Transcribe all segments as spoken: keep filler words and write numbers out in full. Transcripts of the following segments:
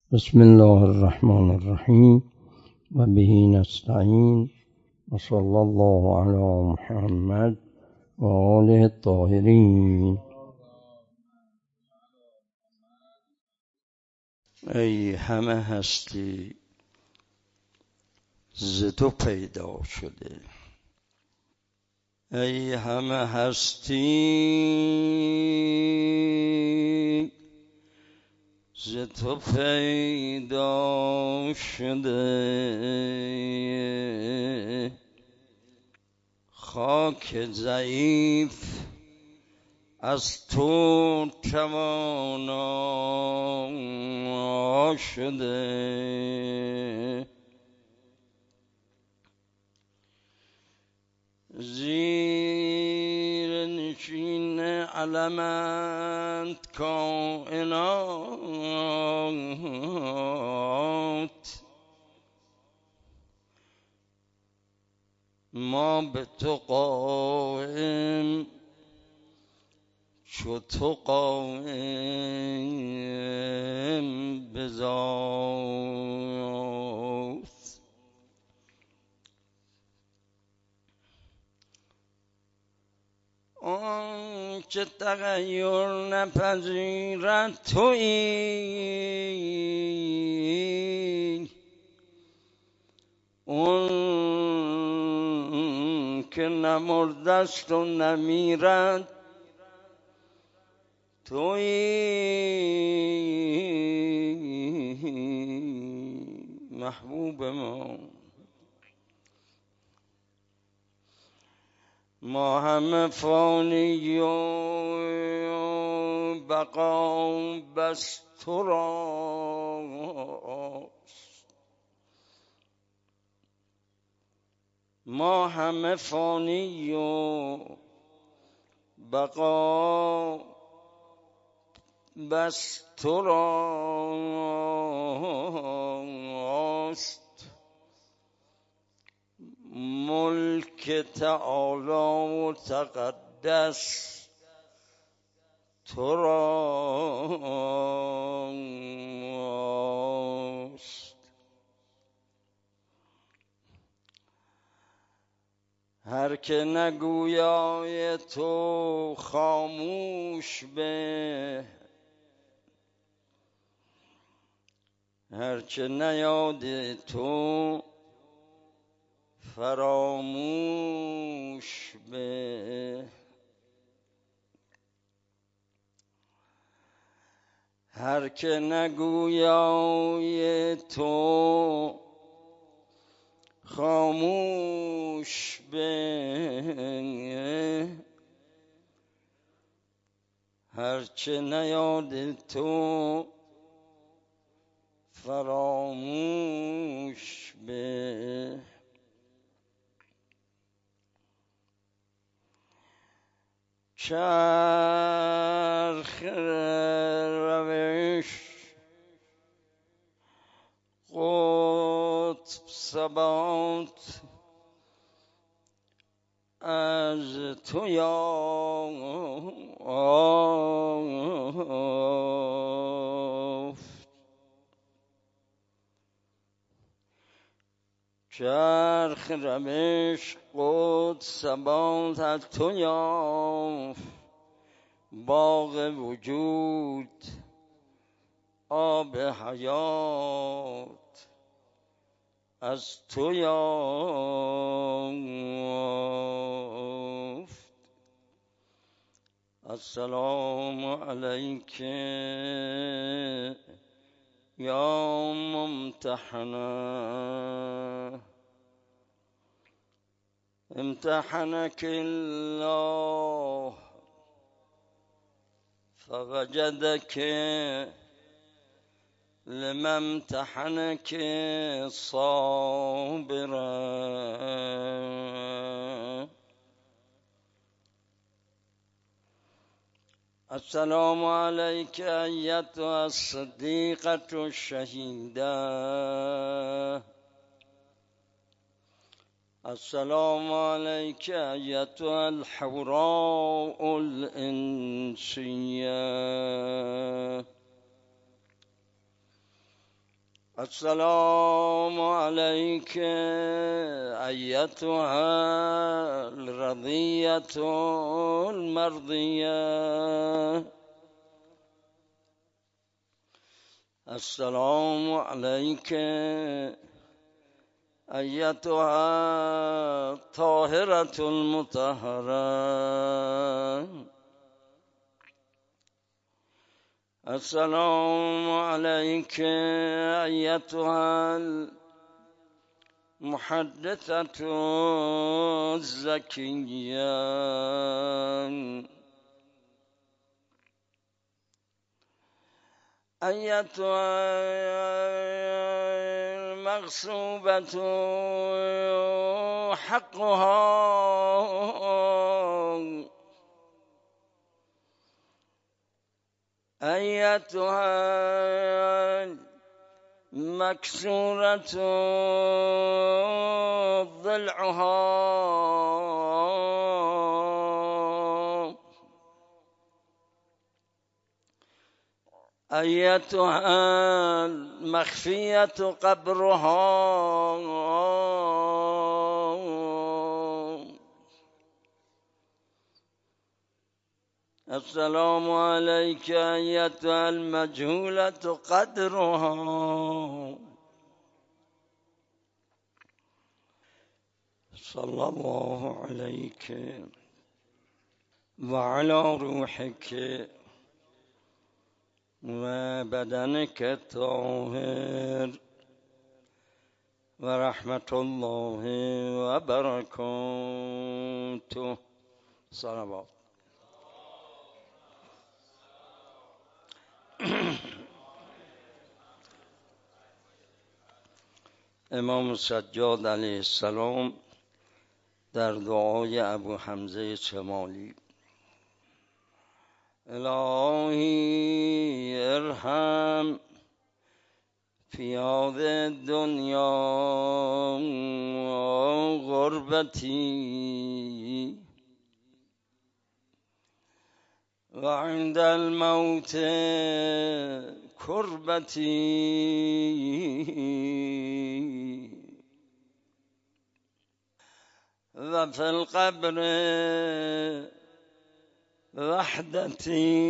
بسم الله الرحمن الرحیم و به نستعین و صلی الله علی محمد و آله الطاهرین. ای همه هستی ز تو پیدا شده، ای همه هستی ز تو پیدا شده. خاک ضعیف از تو توانا شده. زیر نشین علمت کائنات، ما به تو قائم چو تو قائم به ذات. آن که تغییر نپذیرد تویی، اون که نمردست و نمیرد تویی. محبوب ما ما همه فانی و بقا بس تو راست. ما همه فانی و بقا بس تو راست. ملک تعالی و تقدس تو راست. هر که نگویای تو خاموش به، هر چه نیاد تو فراموش به. هر که نگویای تو خاموش به، هر چه نیاد تو فراموش به. چرخ روش قطب ثبات از تو یافت. چرخ روش قطب ثبات از تو یافت. باغ وجود آب حیات از تو یافت. السلام علیک یا ممتحنه، امتحنک الله فوجدک لما امتحنک صابرا. السلام علیک ایتها الصدیقة الشهیدة. السلام علیک ایتها الحوراء الانسیة. السلام عليك أيتها الرضية المرضية. السلام عليك أيتها الطاهرة المطهرة. السلام عليك أيتها المحدثة الزكية. أيتها المغصوبة حقها. أيتها مكسورة ضلعها. أيتها المخفية قبرها. السلام عليك أيتها المجهولة قدرها. صلى الله عليك وعلى روحك وبدنك الطاهر ورحمة الله وبركاته. صلوات. امام سجاد علیه السلام در دعای ابو حمزه شمالی: الهی ارحم فی هذه الدنیا غربتی و عند الموت کربتی و فی القبر وحدتی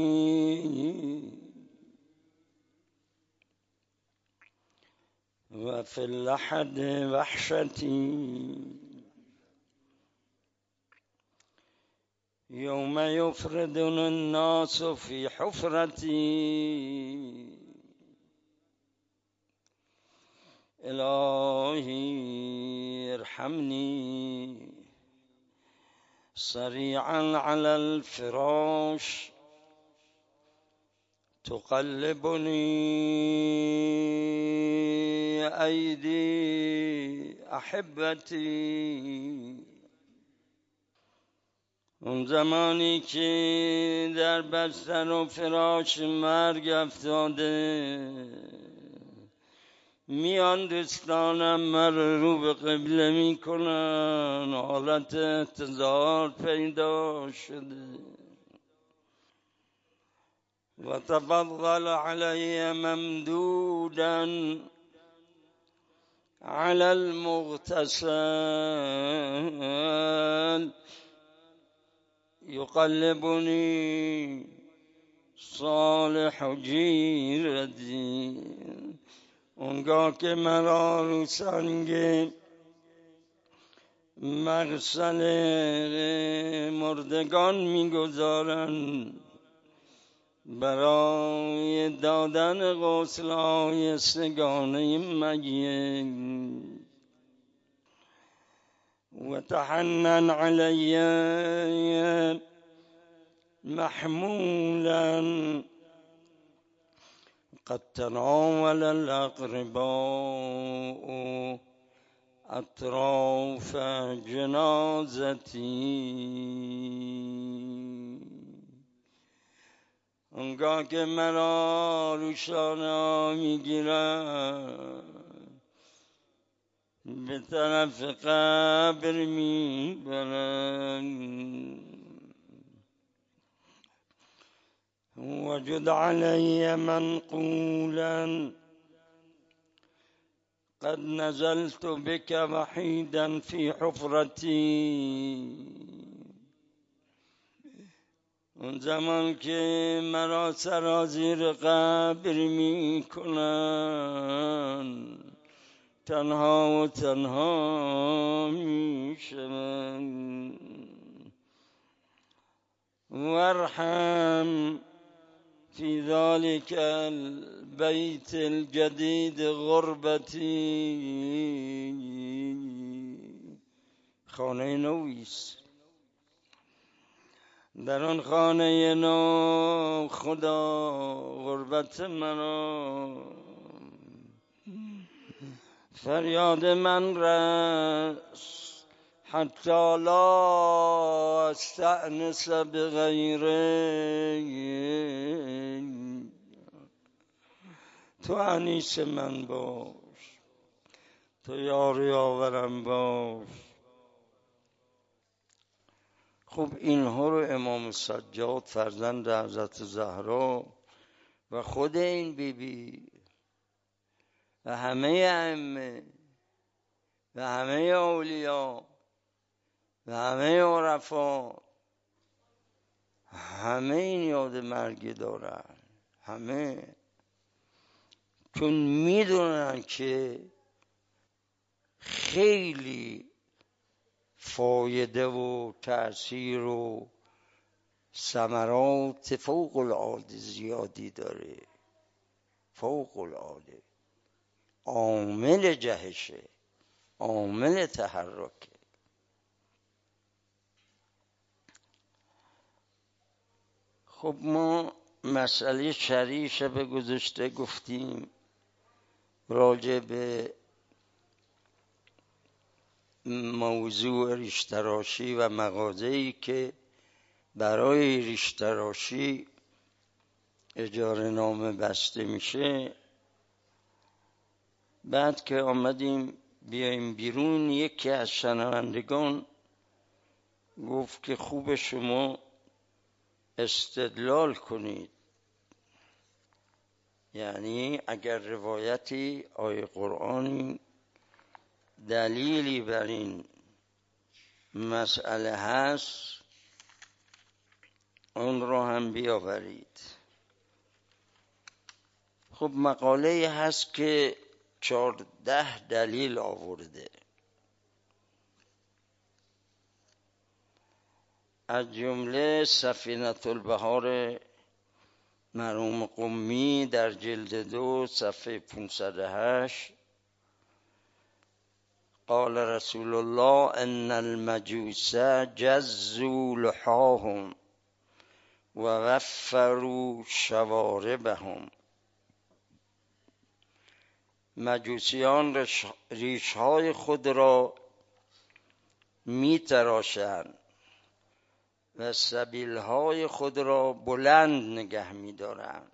و فی اللحد وحشتی یوم یفردن الناس فی حفرتی. الهی ارحمنی سریعا علی الفراش تقلبني أيدي أحبتي. اون زمانی که در بستر و فراش مرگ افتاده، میان دوستانم مرا رو به قبله میکنن، حالت احتضار پیدا شده. و تفضل علی ممدودا علی المغتسل یقلبنی صالح جیرتی. اونگاه که مرا رو سنگ مغسل مردگان میگذارن برای دادن غسل‌های سگانه میت و تحنن علی محمولا قد تناول الاقرباء اطراف جنازتی. اونگاه که مرا روشانا میگیرن به طرف قبر میبرن. وجد علی منقولا قد نزلت بك وحیدا فی حفرتی. اون زمان که مرا سرازیر قبر می کنن، تنها و تنها می شوم. وارحم فی ذلک البیت الجدید غربتی. خانه نویست، در آن خانه نو خدا غربت منو. فریاد من رس حتی لا استأنس بغیره. تو انیس من باش، تو یار یاورم باش. خب اینها رو امام سجاد فرزند حضرت زهرا و خود این بیبی و همه ائمه و همه اولیا و همه عرفا همه این یاد مرگی دارن، همه، چون میدونن که خیلی فایده و تأثیر و ثمرات فوق العاده زیادی داره، فوق العاده، عامل جهشه، عامل تحرکه. خب ما مسئله شرعی شب گذشته گفتیم راجع به موضوع ریشتراشی و مغازه‌ای که برای ریشتراشی اجاره نامه بسته میشه. بعد که آمدیم بیایم بیرون، یکی از شنوندگان گفت که خوب شما استدلال کنید، یعنی اگر روایتی آیه قرآنی دلیلی بر این مسئله هست اون رو هم بیاورید. خب مقاله هست که چهارده دلیل آورده، از جمله سفینة البحار مرحوم قمی در جلد دو صفحه پانصد و هشت قال رسول الله ان المجوس جزوا لحاهم و وفروا شواربهم. مجوسیان ریشهای خود را می تراشند و سبیلهای خود را بلند نگه می دارند.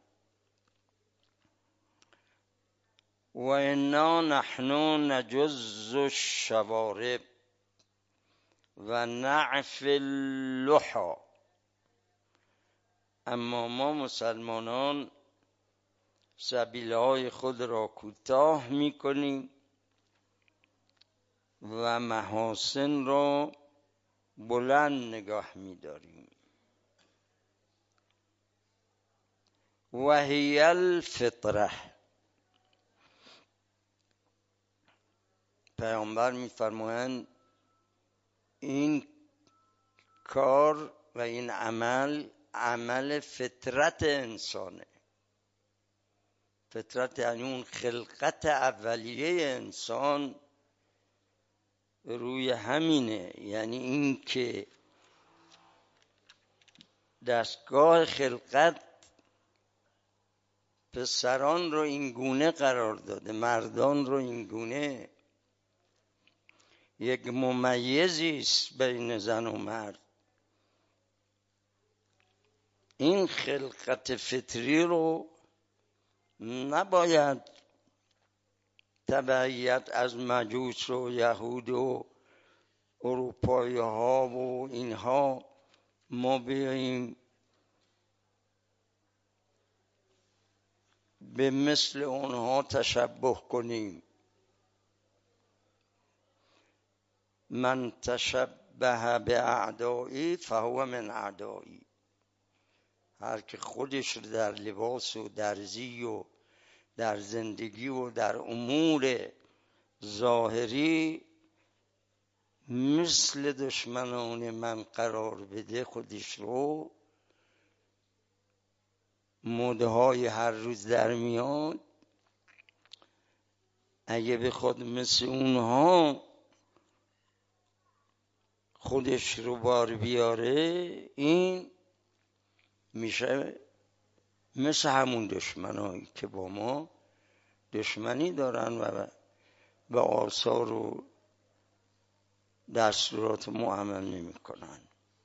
و انا نحن نجز الشوارب و نعف اللحا. اما ما مسلمانان سبیلهای خود را کوتاه می کنیم و محاسن را بلند نگاه می داریم. و هی الفطره. پیامبر می فرمایند این کار و این عمل عمل فطرت انسانه. فطرت یعنی اون خلقت اولیه انسان روی همینه، یعنی این که دستگاه خلقت پسران رو این گونه قرار داده، مردان رو این گونه. یک ممیزی است بین زن و مرد. این خلقت فطری رو نباید تبعیت از مجوس و یهود و اروپایی ها و اینها ما بیاییم به مثل اونها تشبه کنیم. من تشبه به اعدایی فهو من اعدایی. هر که خودش رو در لباس و در زی و در زندگی و در امور ظاهری مثل دشمنان من قرار بده، خودش رو مدهای هر روز در میاد، اگه بخواد مثل اونها خودش رو بار بیاره، این میشه مثل همون دشمنایی که با ما دشمنی دارن و به آثار و دستورات ما عمل نمی کنن.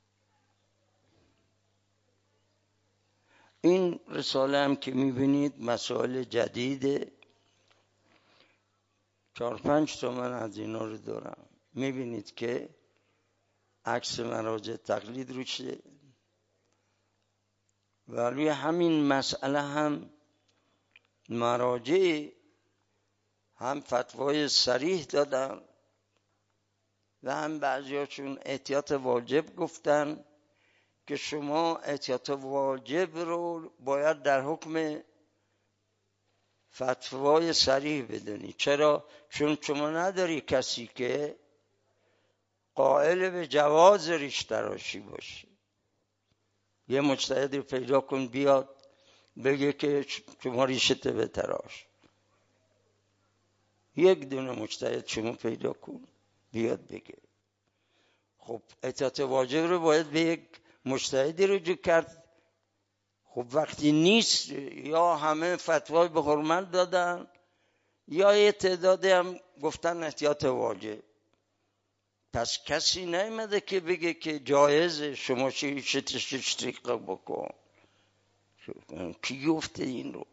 این رساله هم که میبینید مسائل جدیده، چهار پنج تا من از اینا رو دارم. میبینید که عکس مراجع تقلید روشه و روی همین مسئله هم مراجع هم فتوای صریح دادن و هم بعضیاشون احتیاط واجب گفتن که شما احتیاط واجب رو باید در حکم فتوای صریح بدونی. چرا؟ چون شما نداری کسی که قائل به جواز ریش تراشی باشه. یه مجتهد رو پیدا کن بیاد بگه که شما ریشت به تراش. یک دونه مجتهد شما پیدا کن بیاد بگه. خب احتیاط واجب رو باید به یک مجتهدی رجوع کرد. خب وقتی نیست، یا همه فتوای به حرمت دادن یا یه تعدادی هم گفتن احتیاط واجب. پس کسی نیامده که بگه که جایزه شما ریشتش اشتیق بکن. کی گفته این رو؟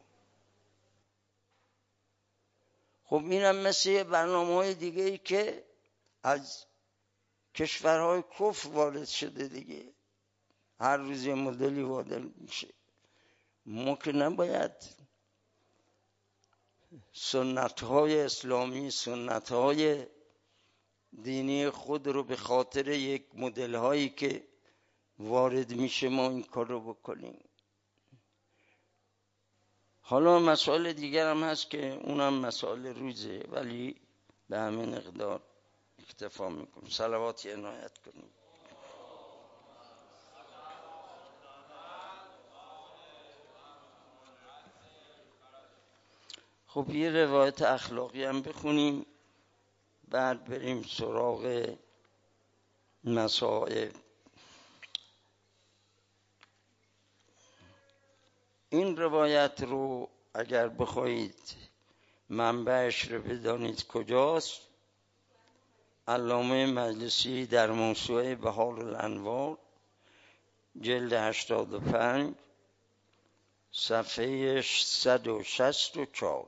خب اینم مثل برنامه های دیگه ای که از کشورهای کفر وارد شده دیگه، هر روز یه مدلی وارد میشه. ما که نباید سنت های اسلامی، سنت های دینی خود رو به خاطر یک مدل هایی که وارد میشه ما این کار رو بکنیم. حالا مسائل دیگر هم هست که اونم مسائل روزه، ولی به همین مقدار اکتفا میکنم. صلواتی عنایت کنیم. خب یه روایت اخلاقی هم بخونیم، بعد بریم سراغ مسائل. این روایت رو اگر بخواید منبعش رو بدانید کجاست، علامه مجلسی در موسوعه بهار الانوار جلد هشتاد و پنج صفحه صد و شصت و چهار: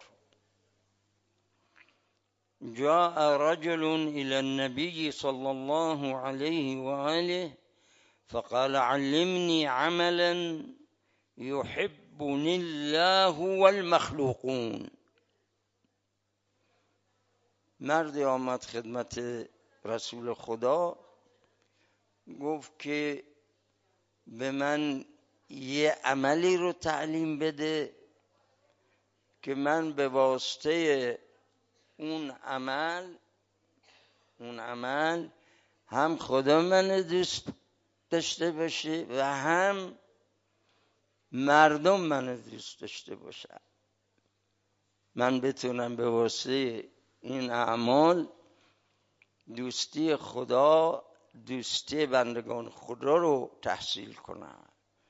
جاء رجل إلى النبي صلى الله عليه وآله فقال علمني عملا يحبني الله والمخلوقون. مردی آمد خدمت رسول خدا، گفت که به من یه عملی رو تعلیم بده که من به واسطه اون عمل اون عمل هم خدا من دوست داشته باشه و هم مردم من دوست داشته باشن. من بتونم به واسطه این اعمال دوستی خدا، دوستی بندگان خدا رو تحصیل کنم،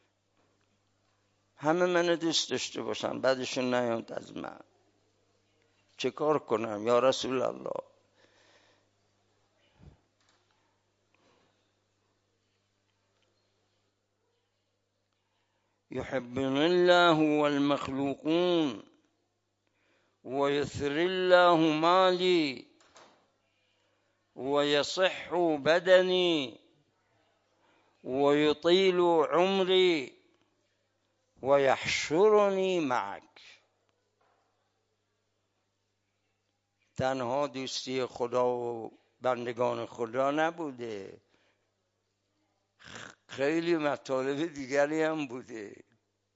همه منو دوست داشته باشن، بعدشون نیاد از من. چه کار کنم یا رسول الله؟ يحبني الله والمخلوقون ويثر الله مالي ويصح بدني ويطيل عمري ويحشرني معك. تنها دوستی خدا و بندگان خدا نبوده، خیلی مطالب دیگری هم بوده.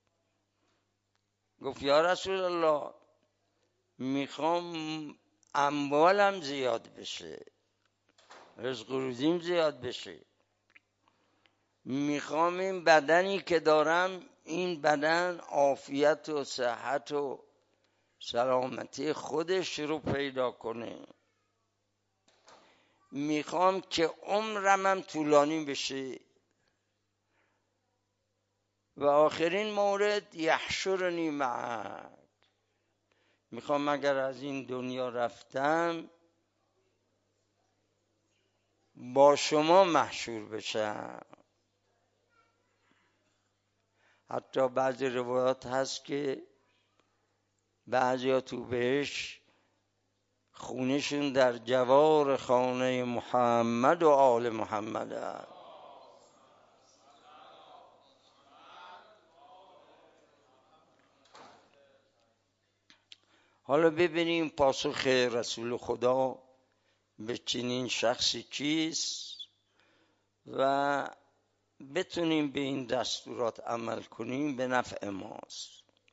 گفت یا رسول الله میخوام اموالم زیاد بشه، رزق و روزیم زیاد بشه، میخوام این بدنی که دارم این بدن عافیت و صحت و سلامتی خودش رو پیدا کنه، میخوام که عمرم طولانی بشه. و آخرین مورد یحشرنی معک، میخوام اگر از این دنیا رفتم با شما محشور بشم. حتی بعضی روایات هست که بعضیا تو بهش خونشون در جوار خانه محمد و آل محمد هست. حالا ببینیم پاسخ رسول خدا به چنین شخصی چیست و بتونیم به این دستورات عمل کنیم، به نفع ماست.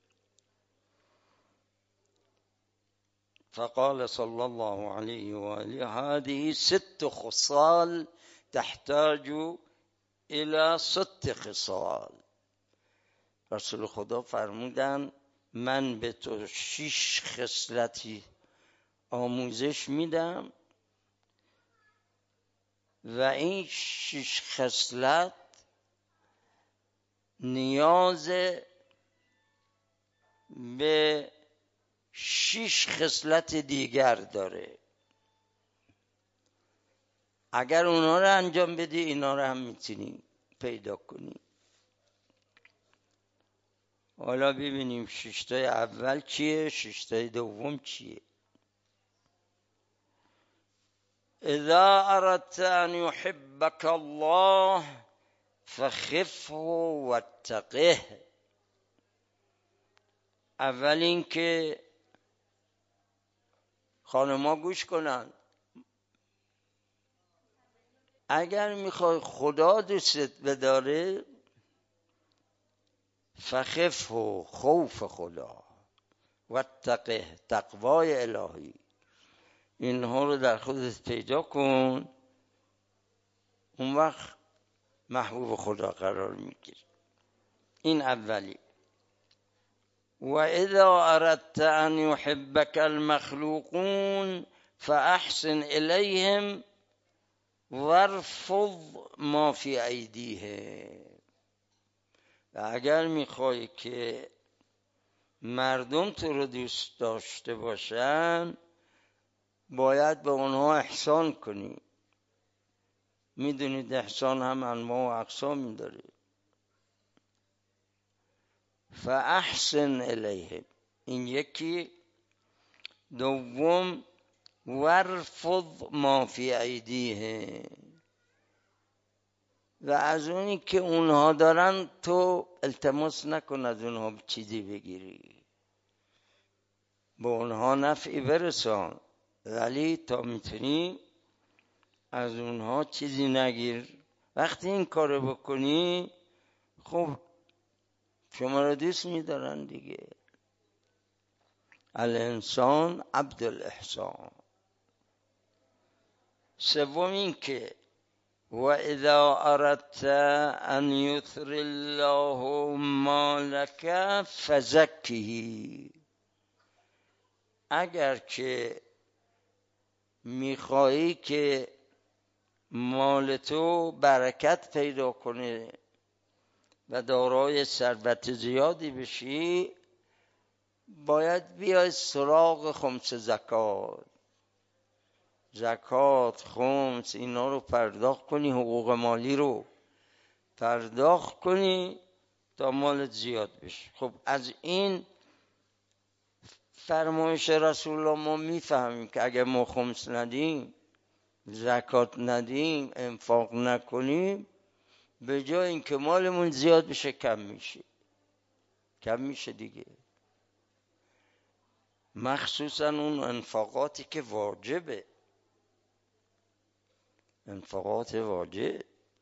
فقال صلی الله علیه و آله هذه ست خصال تحتاج الى ست خصال. رسول خدا فرمودن من به تو شش خصلتی آموزش میدم و این شش خصلت نیاز به شش خصلت دیگر داره. اگر اونا رو انجام بدی اینا رو هم میتونی پیدا کنی. حالا ببینیم ششتای اول چیه، ششتای دوم چیه. اذا اردت ان يحبك الله فخفه واتقه. اول این که خانم‌ها گوش کنن، اگر میخوای خدا دوستت بداره فخفه، خوف خدا، واتقه، تقوای الهی، اینها رو در خودت پیدا کن، اون وقت محبوب خدا قرار میگیری. این اولی. و اذا اردت ان يحبك المخلوقون فاحسن الیهم وارفض ما فی ایدیهم. و اگر میخوای که مردم تو رو دوست داشته باشن باید به اونها احسان کنی. میدونید احسان هم انواع و اقسامی داره. فاحسن الیهم، این یکی. دوم وارفض ما فی ایدیهم، و از اونی که اونها دارن تو التماس نکن از اونها چیزی بگیری، به اونها نفعی برسان، ولی تا میتونی از اونها چیزی نگیر. وقتی این کارو بکنی خب شما رو دوست میدارن دیگه. الانسان عبد الاحسان. سوم این که و اذا اردت ان یثر الله مالک فزکه، اگر که میخوایی که مال تو برکت پیدا کنه و دارای ثروت زیادی بشی باید بیای سراغ خمس زکات. زکات، خمس، اینا رو پرداخت کنی، حقوق مالی رو پرداخت کنی تا مالت زیاد بشه. خب از این فرمایش رسول الله ما میفهمیم که اگر ما خمس ندیم، زکات ندیم، انفاق نکنیم، به جای اینکه مالمون زیاد بشه کم میشه. کم میشه دیگه. مخصوصا اون انفاقاتی که واجبه. انفاقات واجب.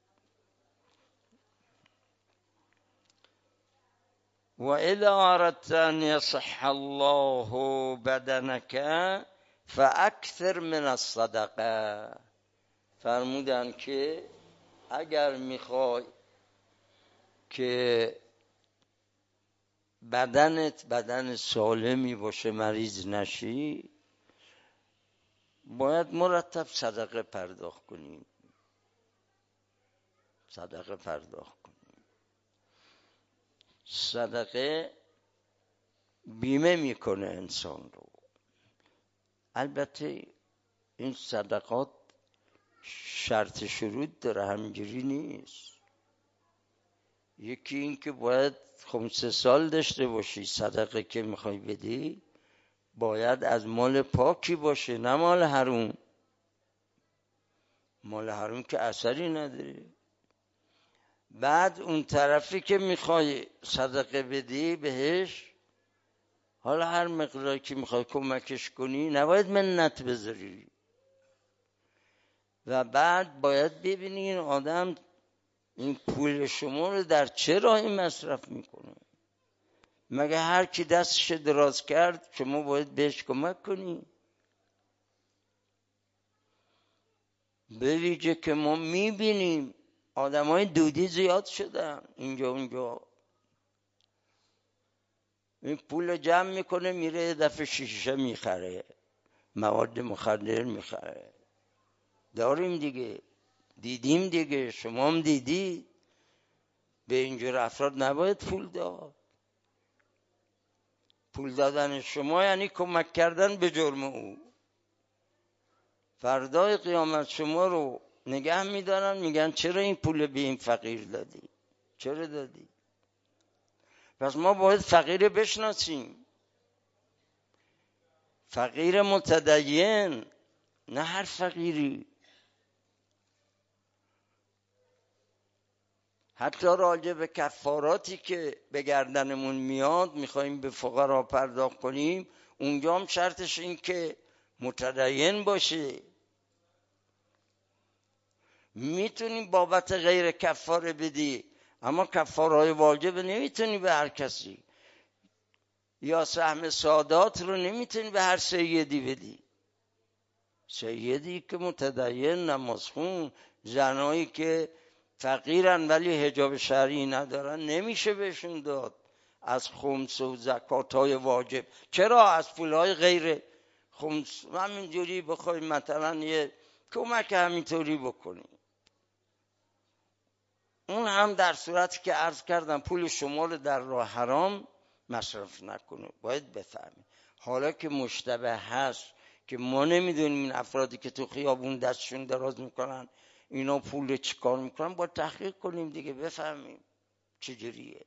و اذا اردت ان يصح الله بدنك فاکثر من الصدقه. فرمودن که اگر میخوای که بدنت بدن سالمی باشه، مریض نشی، باید مرتب صدقه پرداخت کنیم. صدقه پرداخت کنیم. صدقه بیمه میکنه انسان رو. البته این صدقات شرط شروط داره، همینجوری نیست. یکی این که باید خمسه سال داشته باشی. صدقه که میخوای بدی باید از مال پاکی باشه، نه مال حرام. مال حرام که اثری نداره. بعد اون طرفی که میخوای صدقه بدی بهش، حالا هر مقداری که میخوای کمکش کنی نباید منت بذاری. و بعد باید ببینی این آدم این پول شما رو در چه راهی مصرف میکنه. مگه هر کی دستش دراز کرد شما باید بهش کمک کنی؟ به ویژه که ما میبینیم آدم های دودی زیاد شدن اینجا اونجا. این پول جمع میکنه میره یه دفعه شیشه میخره، مواد مخدر میخره. داریم دیگه، دیدیم دیگه، شما هم دیدی. به اینجور افراد نباید پول داد. پول دادن شما یعنی کمک کردن به جرم او. فردای قیامت شما رو نگه میدارن، میگن چرا این پول به این فقیر دادی؟ چرا دادی؟ پس ما باید فقیر بشناسیم. فقیر متدین، نه هر فقیری. حتی راجع به کفاراتی که به گردنمون میاد میخوایم به فقرا پرداخت کنیم، اونجا هم شرطش این که متدین باشه. میتونیم بابت غیر کفاره بدی، اما کفارهای واجب نمیتونی به هر کسی. یا سهم سادات رو نمیتونی به هر سیدی بدی. سیدی که متدین، نمازخون، زنایی که فقیرن ولی حجاب شرعی ندارن نمیشه بهشون داد از خمس و زکاتای واجب. چرا از پولهای غیر خمس همینجوری بخوای مثلا یه کمک همینطوری بکنی؟ اون هم در صورتی که عرض کردم پول شما رو در راه حرام مصرف نکنه. باید بفهمی. حالا که مشتبه هست که ما نمیدونیم این افرادی که تو خیابون دستشون دراز میکنن اینا پول چی کار میکنن، باید تحقیق کنیم دیگه، بفهمیم چجوریه.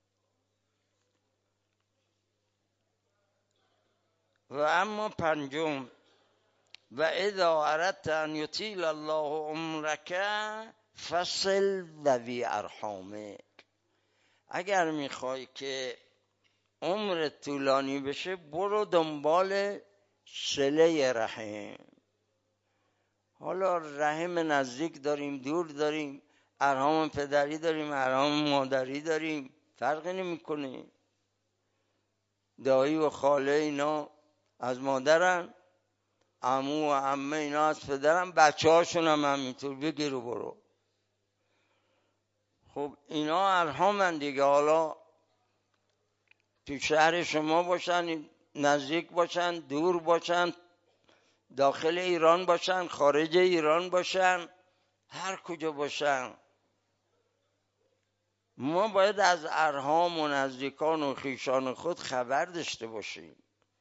و اما پنجم، و اذا اردت ان یطیل الله عمرک فصل ذوی ارحامک. اگر میخوای که عمرت طولانی بشه برو دنبال صله رحم. حالا رحم نزدیک داریم، دور داریم، ارحام پدری داریم، ارحام مادری داریم، فرقی نمیکنه. دایی و خاله اینا از مادرن، عمو و عمه اینا از پدرن، بچه هاشون هم همینطور. بگیر و برو. خب اینا ارحامن دیگه. حالا تو شهر شما باشن، نزدیک باشن، دور باشن، داخل ایران باشن، خارج ایران باشن، هر کجا باشن، ما باید از ارحام و نزدیکان و خویشان خود خبر داشته باشیم.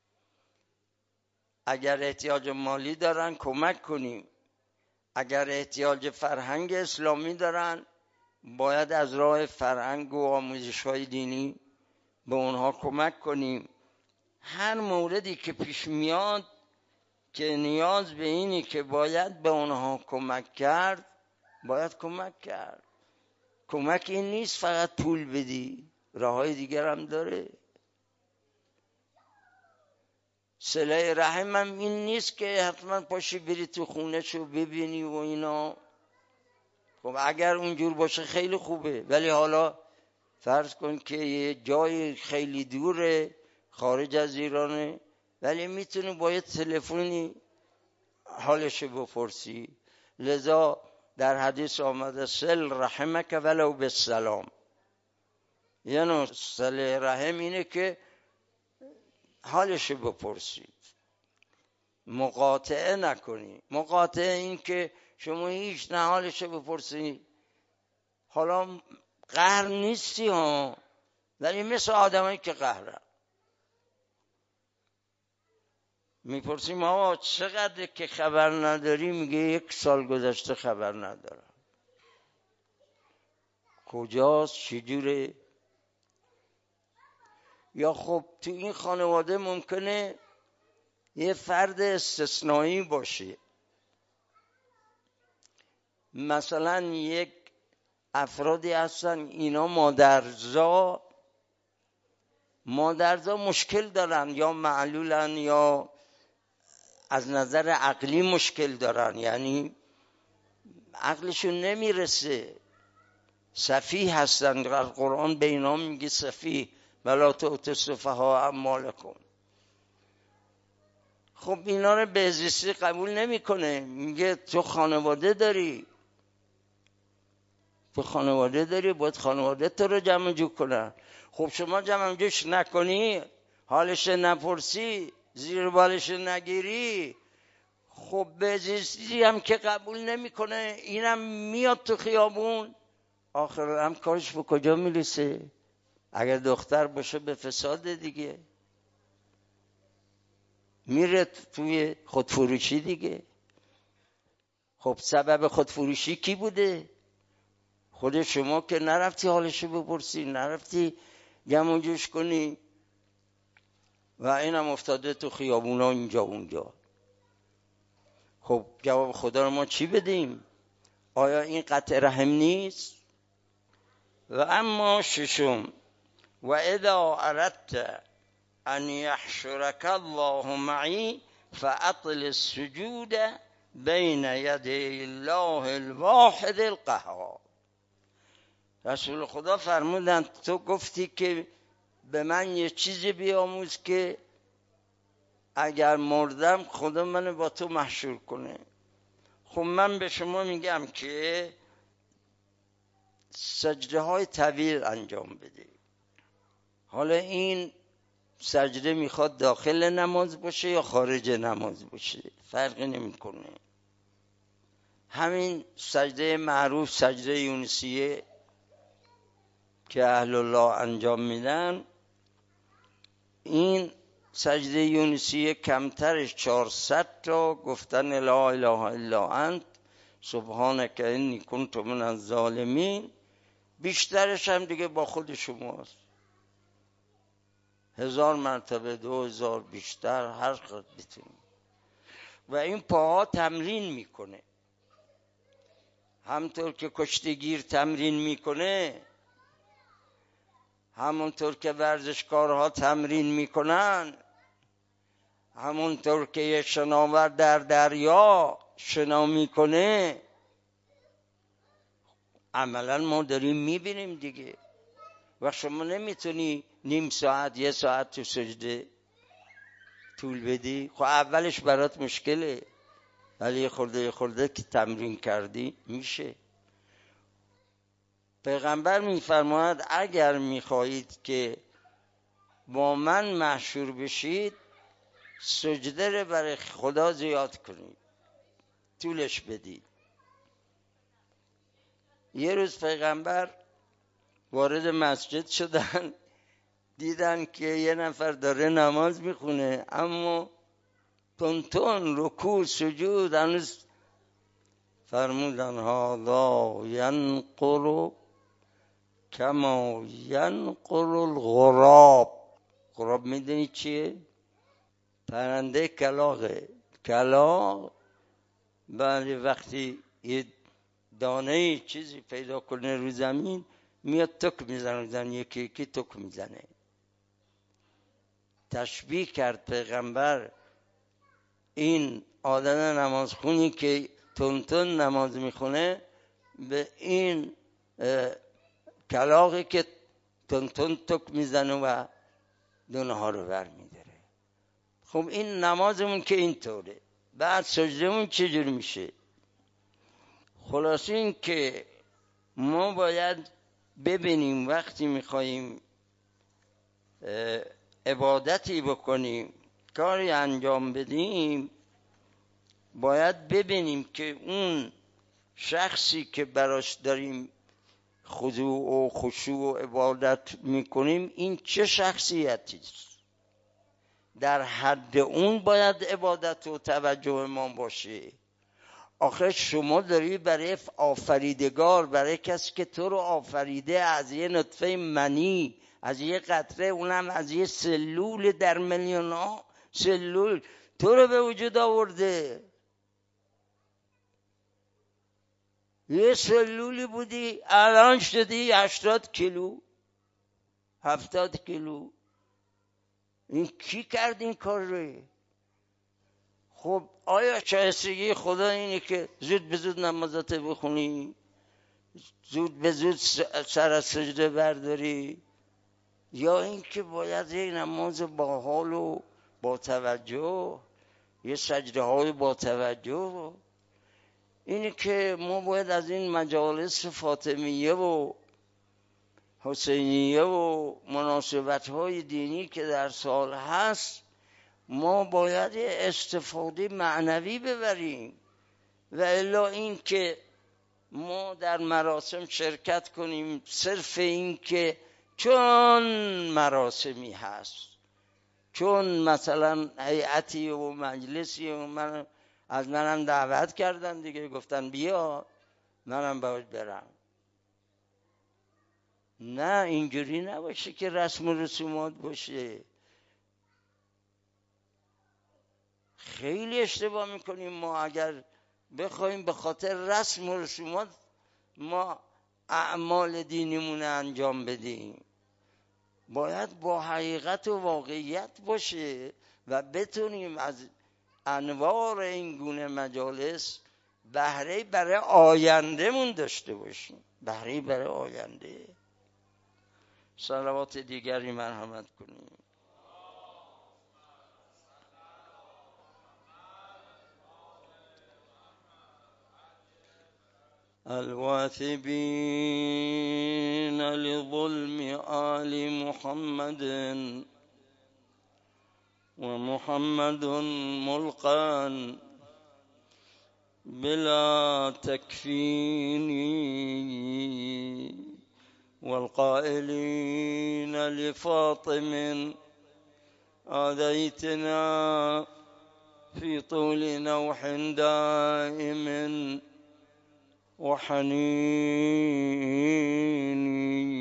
اگر احتیاج مالی دارن کمک کنیم. اگر احتیاج فرهنگ اسلامی دارن باید از راه فرهنگ و آموزش‌های دینی به اونها کمک کنیم. هر موردی که پیش میاد که نیاز به اینی که باید به اونها کمک کرد، باید کمک کرد. کمک این نیست فقط پول بدی، راههای دیگر هم داره. صله رحم هم این نیست که حتما پاشی بری تو خونه شو ببینی و اینا. خب اگر اونجور باشه خیلی خوبه، ولی حالا فرض کن که یه جای خیلی دوره خارج از ایرانه، ولی میتونی با یه تلفنی حالشو بپرسی. لذا در حدیث آمده سل رحمک ولو بالسلام، یعنی صله رحم اینه که حالشو بپرسید، مقاطعه نکنی. مقاطعه این که شما هیچ نه حالشو بپرسید. حالا قهر نیستی ها، ولی مثل آدمایی که قهرن میپرسیم آقا چقدر که خبر نداری؟ میگه یک سال گذشته خبر ندارم. کجاست؟ چجوره؟ یا خب تو این خانواده ممکنه یه فرد استثنایی باشه، مثلا یک افرادی هستن اینا مادرزا مادرزا مشکل دارن، یا معلولن یا از نظر عقلی مشکل دارن، یعنی عقلشون نمیرسه، سفیه هستن. در قرآن به اینا میگه سفیه، ولا تؤتوا السفهاء اموالکم. خب اینا رو به زیستی قبول نمیکنه، میگه تو خانواده داری، تو خانواده داری باید خانواده تو رو جمع جو کنن. خب شما جمع جوش نکنی، حالش نپرسی، زیر بالش نگیری، خب به زیستی هم که قبول نمیکنه، اینم میاد تو خیابون، آخر هم کارش به کجا میرسه؟ اگر دختر باشه به فساد دیگه، میره توی خودفروشی دیگه. خب سبب خودفروشی کی بوده؟ خود شما که نرفتی حالشو بپرسی، نرفتی جمع جوش کنی، و اینم افتاده تو خیابونا اینجا اونجا. خب جواب خدا رو ما چی بدیم؟ آیا این قطع رحم نیست؟ و اما ششم، و اذا اردت ان یحشرک الله معی فاطل السجود بین یدی الله الواحد القهار. رسول خدا فرمودن تو گفتی که به من یه چیزی بیاموز که اگر مردم خدا منو با تو محشور کنه. خب من به شما میگم که سجده های طویل انجام بده. حالا این سجده میخواد داخل نماز باشه یا خارج نماز باشه فرقی نمیکنه. همین سجده معروف سجده یونسیه که اهل الله انجام میدن، این سجده یونسیه کمترش چهارصد تا گفتن لا اله الا انت سبحانک انی کنت من الظالمین، بیشترش هم دیگه با خود شماست، هزار مرتبه، دو هزار، بیشتر، هر قدر بتونی. و این پاها تمرین میکنه، همطور که کشتیگیر تمرین میکنه، همونطور که ورزشکارها تمرین میکنن، همونطور که یه شناور در دریا شنا میکنه، عملا ما داریم میبینیم دیگه. و شما نمیتونی نیم ساعت یه ساعت تو سجده طول بدی، خب اولش برات مشکله، ولی خورده خورده که تمرین کردی میشه. پیغمبر میفرماید اگر میخواهید که با من محشور بشید سجده رو برای خدا زیاد کنید، طولش بدید. یه روز پیغمبر وارد مسجد شدن، دیدن که یه نفر داره نماز میخونه اما تون رکوع سجود هنوز، فرمودن هذا ینقر کما ینقر الغراب. غراب میدونی چیه؟ پرنده کلاغه. کلاغ ولی وقتی یه دانه چیزی پیدا کنه رو زمین میاد تک میزنه، یکی یکی تک میزنه. تشبیه کرد پیغمبر این آدم نمازخونی که تون تون نماز میخونه به این کلاغی که تون تون تک میزنه و دونه ها رو بر میداره. خب این نمازمون که اینطوره، بعد سجدمون چجور میشه؟ خلاصه این که ما باید ببینیم وقتی میخواییم عبادتی بکنیم، کاری انجام بدیم، باید ببینیم که اون شخصی که براش داریم خضوع و خشوع و عبادت میکنیم این چه شخصیتی است. در حد اون باید عبادت و توجه ما باشه. آخه شما داری برای آفریدگار، برای کسی که تو رو آفریده از یه نطفه منی، از یه قطره، اونم از یه سلول در میلیون ها سلول تو رو به وجود آورده. یه سلولی بودی الان شدی هشتاد کیلو هفتاد کیلو. این کی کرد این کار رو؟ خب آیا شایستگی خدا اینه که زود به زود نمازت بخونی، زود به زود سر از سجده برداری، یا اینکه باید یک نماز با حال و با توجه، یه سجده های با توجه؟ اینه که ما باید از این مجالس فاطمیه و حسینیه و مناسبت های دینی که در سال هست ما باید استفاده معنوی ببریم. و الا این که ما در مراسم شرکت کنیم صرف این که چون مراسمی هست، چون مثلا هیئتی و مجلسی و من از منم دعوت کردن دیگه، گفتن بیا منم باید برم. نه اینجوری نباشه که رسم و رسومات باشه. خیلی اشتباه میکنیم ما اگر بخوایم به خاطر رسم و رسومات ما اعمال دینیمون انجام بدیم. باید با حقیقت و واقعیت باشه و بتونیم از انوار این گونه مجالس بهره برای آیندهمون داشته باشیم، بهره برای آینده. صلوات دیگری مرحمت کنیم. الواثبين لظلم آل محمد ومحمد ملقا بلا تكفين والقائلين لفاطم آذيتنا في طول نوح دائم وحنين.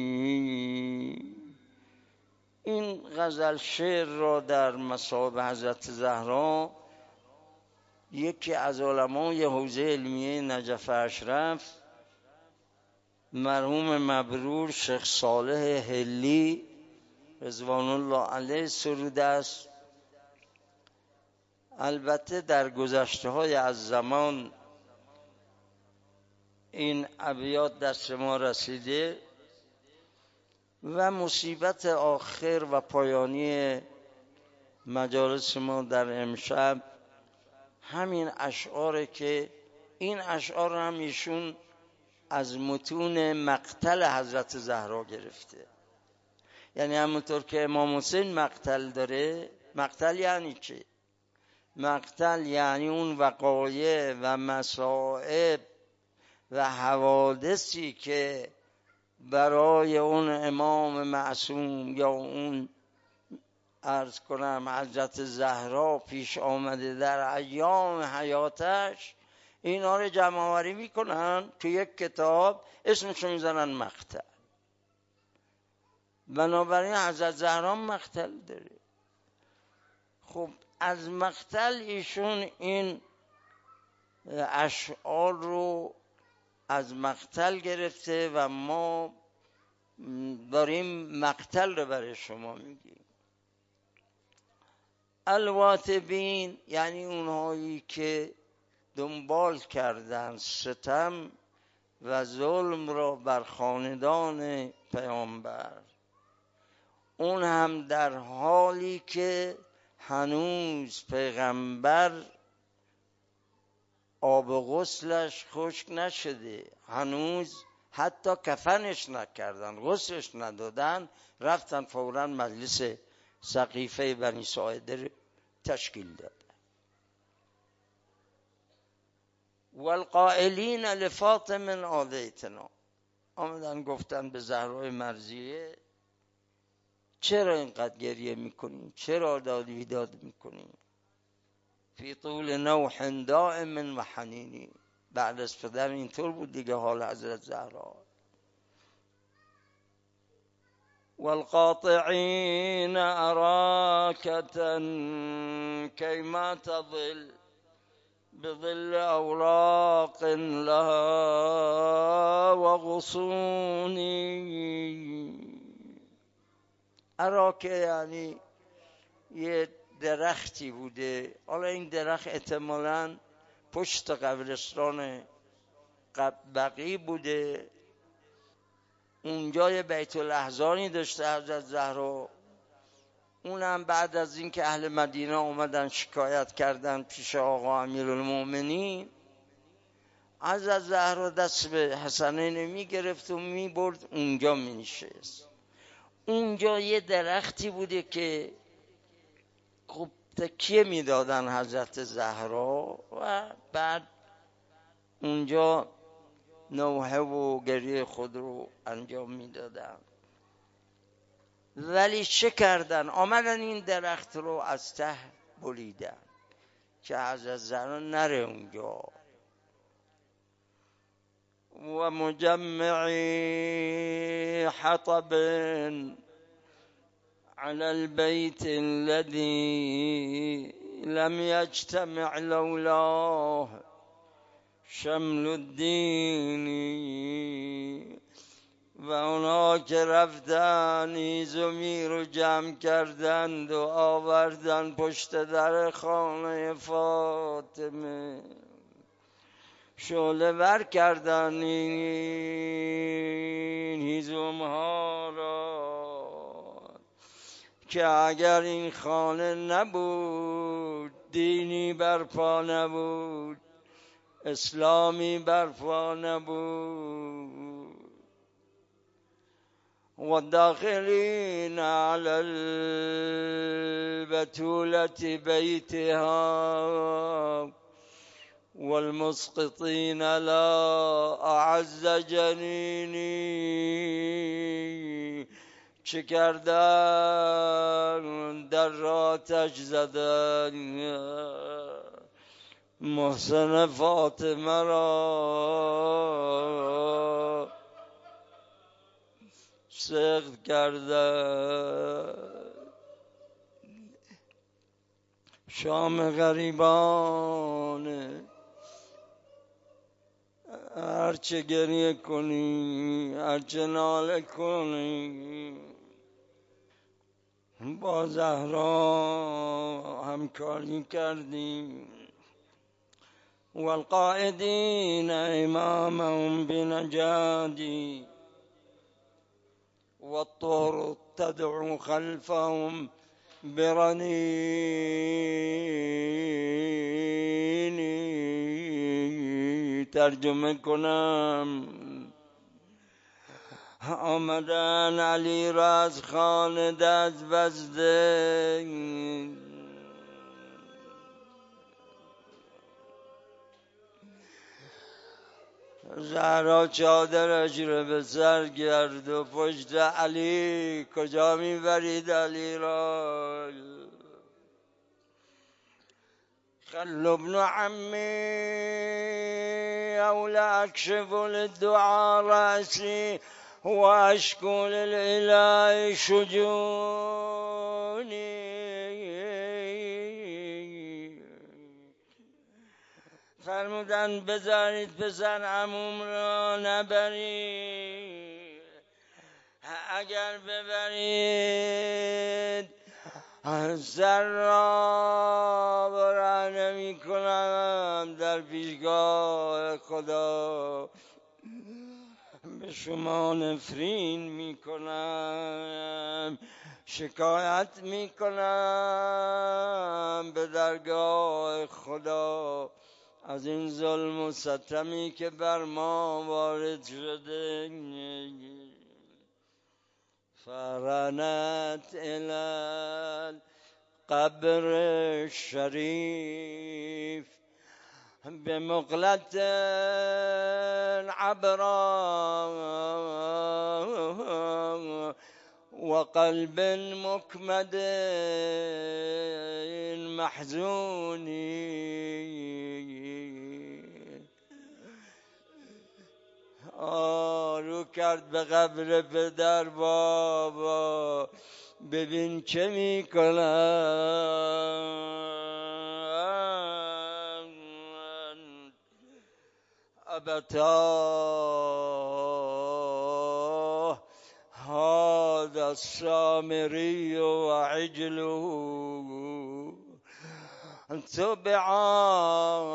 این غزل شعر را در مصاب حضرت زهرا یکی از علمای حوزه علمیه نجف اشرف مرحوم مبرور شیخ صالح حلی رضوان الله علیه سروده است. البته در گذشته های از زمان این ابیات دست ما رسیده و مصیبت آخر و پایانی مجالس ما در امشب همین اشعاره که این اشعار هم ایشون از متون مقتل حضرت زهرا گرفته. یعنی همونطور که امام حسین مقتل داره. مقتل یعنی چه؟ مقتل یعنی اون وقایع و مصائب و حوادثی که برای اون امام معصوم یا اون عرض کنم حضرت زهرا پیش آمده در ایام حیاتش، اینا رو جمع آوری میکنن تو یک کتاب اسمشو میزنن مقتل. بنابراین حضرت زهرا مقتل داره. خب از مقتل ایشون این اشعار رو از مقتل گرفته و ما داریم مقتل رو برای شما میگیم. الواتبین یعنی اونهایی که دنبال کردن ستم و ظلم را بر خاندان پیامبر، اون هم در حالی که هنوز پیغمبر آب غسلش خشک نشده، هنوز حتی کفنش نکردن، غسلش ندادن، رفتن فوراً مجلس سقیفه بنی ساعده تشکیل دادن. والقائلین لفاطم آذیتنا، آمدن گفتن به زهرای مرضیه چرا اینقدر گریه میکنی؟ چرا داد بیداد میکنی؟ فی طول نوح دائم و حنینی، بعد از پدر اینطور بود دیگه حال حضرت زهرا. والقاطعین اراکة کیما تظل بظل اوراق لها و غصونی. اراکه یعنی یه درختی بوده، حالا این درخت احتمالاً پشت قبرستان بقیع بوده، اونجا یه بیت الاحزانی داشته حضرت زهرا. اونم بعد از این که اهل مدینه اومدن شکایت کردن پیش آقا امیرالمومنین، حضرت زهرا دست به حسنین می گرفت و می برد اونجا می نشست. اونجا یه درختی بوده که خب تکیه می دادن حضرت زهرا و بعد اونجا نوحه و گریه خود رو انجام می دادن. ولی چه کردن؟ آمدن این درخت رو از ته بریدن که حضرت زهرا نره اونجا. و مجمعی حطب على البيت الذي لم يجتمع لولاه شمل الدین. و اونا که رفتن هیزمی رو جمع کردند و آوردن پشت در خانه فاطمه، شعله ور کردن این هیزم ها را که اگر این خانه نبود دینی برپا نبود، اسلامی برپا نبود. و داخلین علی البتولة بیتها والمسقطین لا اعز جنینی. چه کردن؟ در را آتش زدن محسن فاطمه را، سخت کردن. شام غریبانه، هرچه گریه کنی، هرچه ناله کنی، با زهرا همکاری کردیم. والقائدین امامهم بنجادی والطهر تدعو خلفهم برنینی. ترجمه کنم، آمدن علی را از خانه دست بسته، زهرا چادرش رو به سر کرد و پشت علی. کجا میبرید علی را؟ خل ابن عمی او لاکشف للدعاء رأسی و اشکو للاله شجونی. فرمودن بذارید پسر عموم را نبرید، اگر ببرید سر را برهنه می کنم در پیشگاه خدا، به شما نفرین می کنم، شکایت می کنم به درگاه خدا از این ظلم و ستمی که بر ما وارد شده. فرنت الی القبر الشریف بمقلة عبراء وقلب مكمد محزون. رو کرد به قبر پدر بابا، ببین چه می کنن. ابتا هذا السامري وعجله تبعا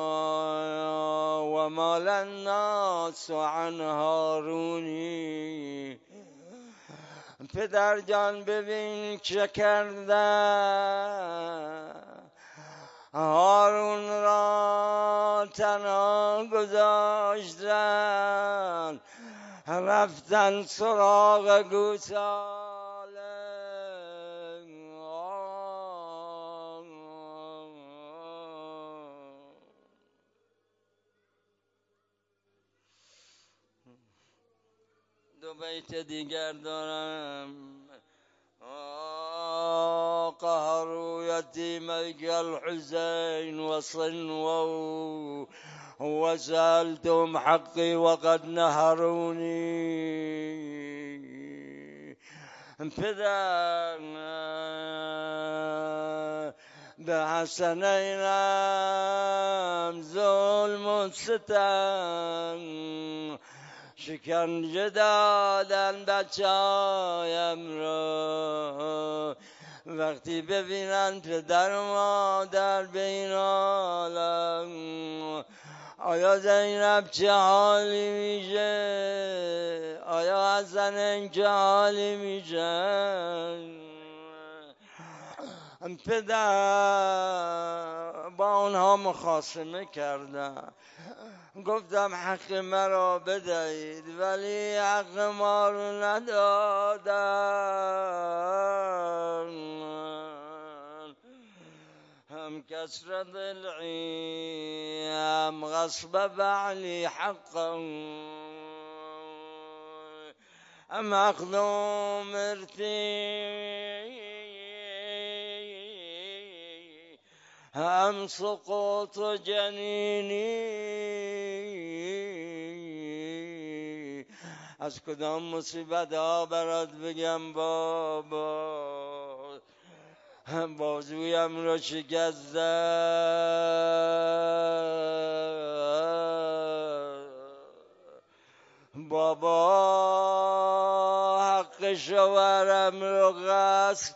ومال الناس عن هارونی. پدر جان ببین چه کردن، هارون را تنها گذاشتن، رفتن سراغ گوساله. دو بیت دیگر دارم. قهروا يتيميك الحسين وصنوا وسألتهم حقي وقد نهروني. پدر به حسنینم ظلم و ستم، شکنجه دادن بچه هایم را. وقتی ببینن پدر و مادر به این حالم، آیا زینب چه حالی میشه؟ آیا حسن چه حالی میشه؟ پدر با آنها مخاصمه کردم، گفتم حق مرا بدهید، ولی حق ما رو ندادن. هم کسر ضلعی هم غصب بعلی حقا، هم اخذ مرتی هم سقوط جنینی. از کدام مصیبت ها برات بگم بابا؟ بازویم را شکست، بابا حق شوهرم را غصب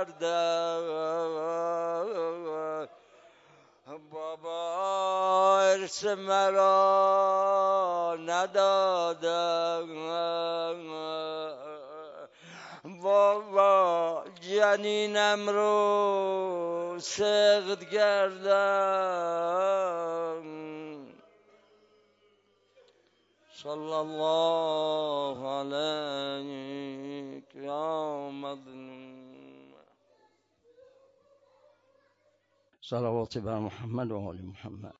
کردم، بابا ارث مرا ندادم، بابا جنینم رو سقط کردم. صلی الله علیک یا مظلوم. صلوات بر محمد و آل محمد.